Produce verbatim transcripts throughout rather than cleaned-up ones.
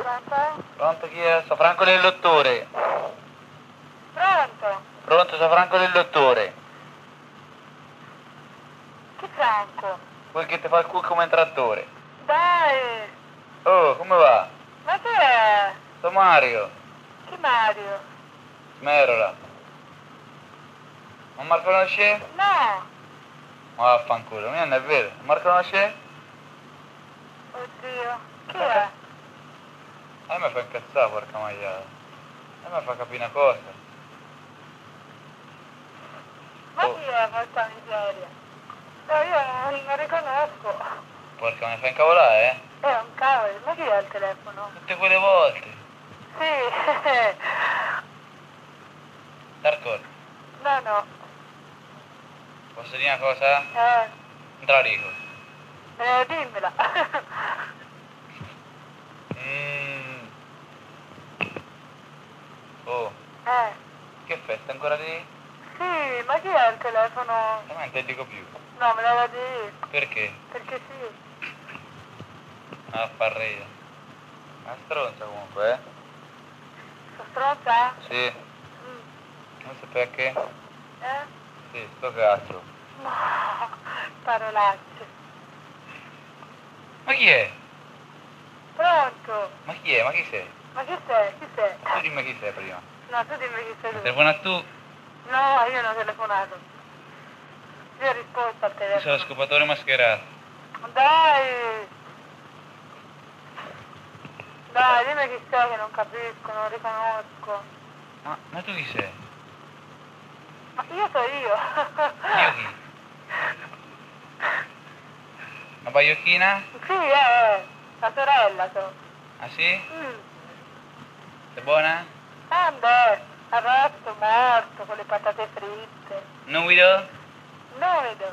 Pronto? Pronto, chi è? Sto Franco del Dottore. Pronto? Pronto, sto Franco del Dottore. Chi Franco? Quel che ti fa il culo come un trattore. Dai! Oh, come va? Ma chi è? Sto Mario. Chi Mario? Smerola. Non mi conosce? No! Ma vaffanculo, non è vero. Non mi conosce? Oddio. Chi è? A me fa incazzare, porca maiale. A me fa capire una cosa. Ma Oh. chi è questa miseria? No, io non lo riconosco. Porca, me ne fa incavolare, eh? È un cavolo, ma chi è al telefono? Tutte quelle volte. Sì. D'accordo. No, no. Posso dire una cosa? Eh, Non te la dico. eh dimmela. Mm. Oh, Eh, che festa ancora lì? sì, ma chi è al telefono? Eh, ma non te dico più. No, me la va a dire. Perché? Perché sì. Ah, fa ridere. Una stronza comunque, eh? Sto stronza? Sì. Mm. Non so perché? Eh? Sì, sto cazzo. No, parolacce. Ma chi è? Pronto? Ma chi è? Ma chi sei? Ma chi sei? Chi sei? Tu dimmi chi sei prima. No, tu dimmi chi sei Mi tu. telefona tu? No, io non ho telefonato. Io ho risposto al Io sono telefono. lo scopatore mascherato. Dai! Dai, dimmi chi sei che non capisco, non riconosco. Ma, ma tu chi sei? Ma io so io. Io chi? Una baiocchina? Sì, eh, la sorella so. Ah sì? Mm. Sei buona? Ah beh, arrosto morto con le patate fritte. Nudo? Non vedo.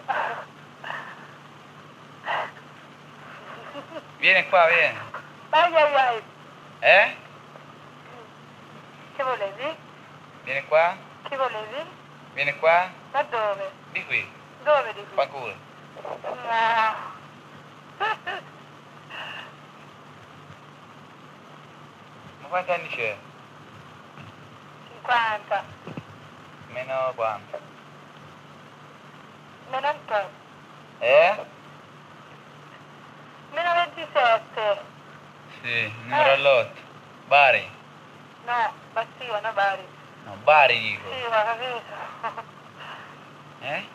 Vieni qua, vieni. Ai ai ai. Eh? Che volevi? Vieni qua? Che volevi? Vieni qua? Ma dove? Di qui. Dove di qui? Fanculo. No. Ma quanti anni c'è? cinquanta. Meno quanto? Meno un po'. Eh? Meno ventisette. Sì, numero all'otto. Bari. No, Bastia, no Bari. No, Bari dico. Sì, ho capito. Eh?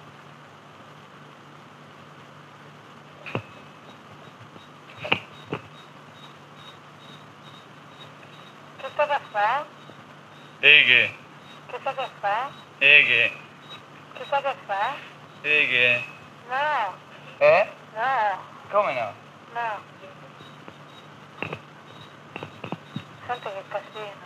Che sta che fa? E che? Che sta che fa? E che? Che sta che fa? E che? No, Eh? no, Come no? no. Senti che casino.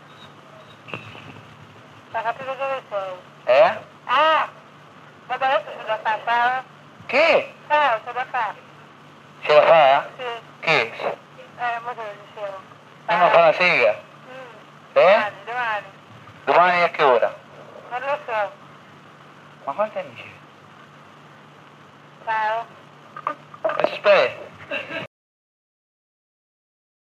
Ma capito dove sei? Eh? Ah! Vabbè, adesso c'è da fare, fa? Che? Ah, c'è da fare. Ce la fa? Sì. Che? Eh, ma te lo dicevo. E non fa una sega? Mm. Eh? Domani, domani. Domani a che ora? Non lo so. Ma quanti anni c'è? Ciao. Aspetta.